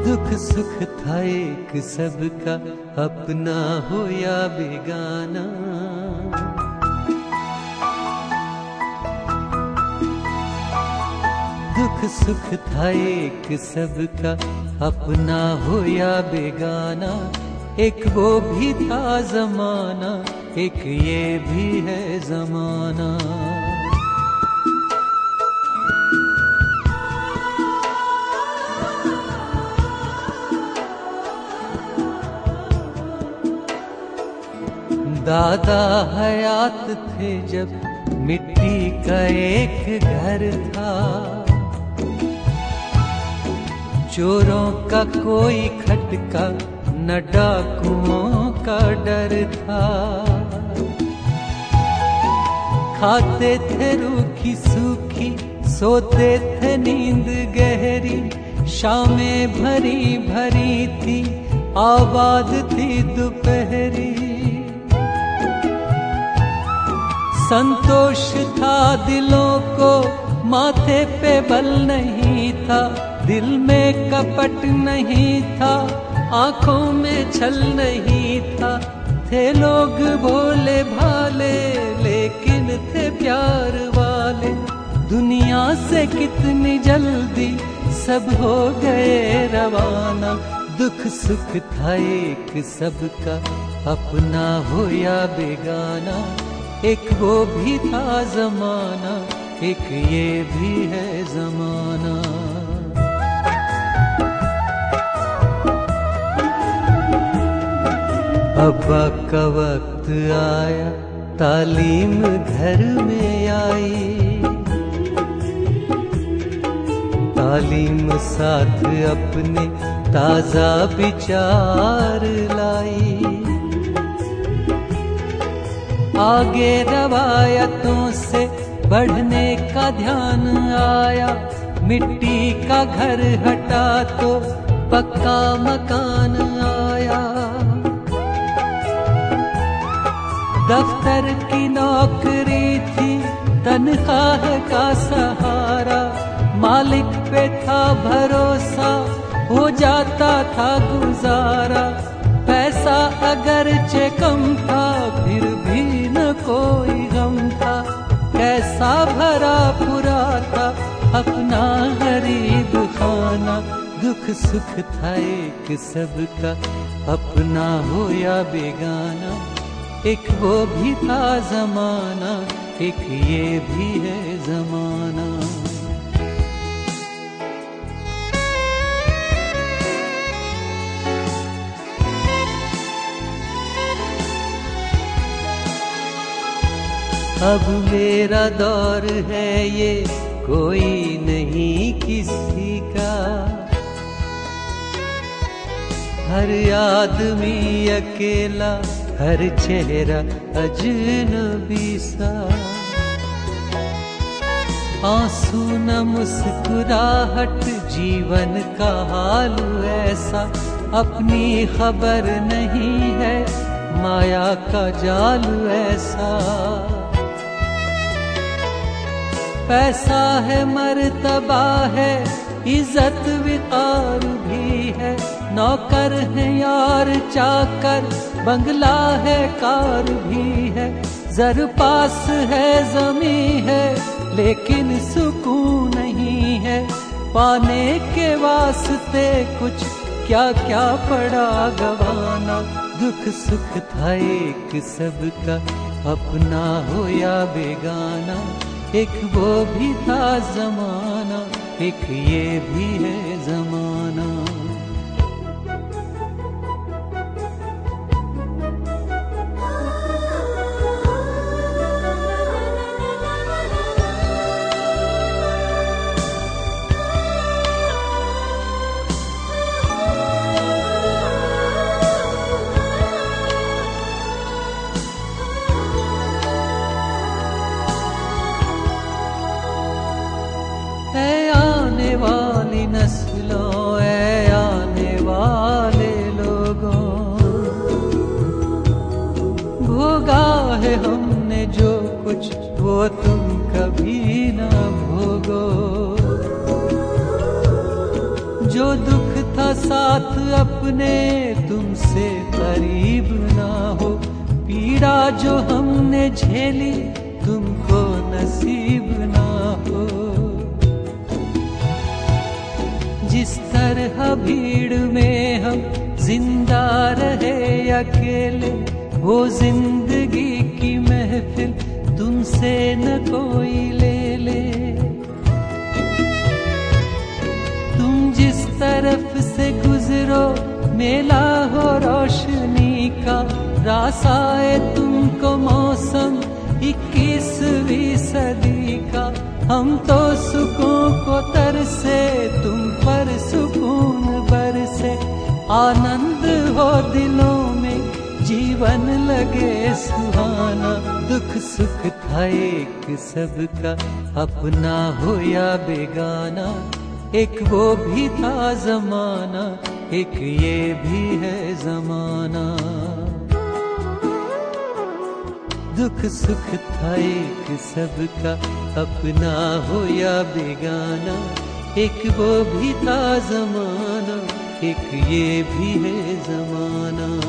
दुख सुख था एक सबका, अपना हो या बेगाना। दुख सुख था एक सबका, अपना हो या बेगाना। एक वो भी था जमाना, एक ये भी है जमाना। दादा हयात थे जब मिट्टी का एक घर था। चोरों का कोई खटका न डाकुओं का डर था। खाते थे रूखी सूखी, सोते थे नींद गहरी। शामें भरी भरी थी, आबाद थी दोपहरी। संतोष था दिलों को, माथे पे बल नहीं था। दिल में कपट नहीं था, आंखों में छल नहीं था। थे लोग भोले भाले, लेकिन थे प्यार वाले। दुनिया से कितनी जल्दी सब हो गए रवाना। दुख सुख था एक सबका, अपना हो या बेगाना। एक वो भी था जमाना, एक ये भी है जमाना। अब्बा का वक्त आया, तालीम घर में आई। तालीम साथ अपने ताजा विचार लाई। आगे रवायतों से बढ़ने का ध्यान आया। मिट्टी का घर हटा तो पक्का मकान आया। दफ्तर की नौकरी थी, तनख्वाह का सहारा। मालिक पे था भरोसा, हो जाता था गुजारा। पैसा अगरचे कम था, फिर भी न कोई गम था। कैसा भरा पूरा था अपना गरीब खाना। दुख सुख था एक सबका, अपना हो या बेगाना। एक वो भी था जमाना, एक ये भी है जमाना। अब मेरा दौर है ये, कोई नहीं किसी का। हर आदमी अकेला, हर चेहरा अजनबी सा। आंसू न मुस्कुराहट, जीवन का हाल ऐसा। अपनी खबर नहीं है, माया का जाल ऐसा। पैसा है मर्तबा है, इज्जत विकार भी है। नौकर है यार चाकर, बंगला है कार भी है। जर पास है जमी है, लेकिन सुकून नहीं है। पाने के वास्ते कुछ क्या क्या पड़ा गवाना। दुख सुख था एक सबका, अपना हो या बेगाना। एक वो भी था जमाना, एक ये भी है जमाना। आने वाली नस्लों, आने वाले लोगों, भोगा है हमने जो कुछ, वो तुम कभी ना भोगो। जो दुख था साथ अपने तुमसे करीब ना हो, पीड़ा जो हमने झेली तुमको नसीब ना हो। जिस तरह भीड़ में हम जिंदा रहे अकेले, वो जिंदगी की महफिल तुमसे न कोई ले ले। तुम जिस तरफ से गुजरो मेला हो रोशनी का, रासाए तुमको मौसम 21वीं सदी का। हम तो सुकून को तरसे, तुम पर सुकून बरसे, आनंद हो दिलों में, जीवन लगे सुहाना। दुख सुख था एक सबका, अपना हो या बेगाना, एक वो भी था जमाना, एक ये भी है जमाना। दुख सुख था एक सबका, अपना हो या बेगाना, एक वो भी था जमाना, एक ये भी है जमाना।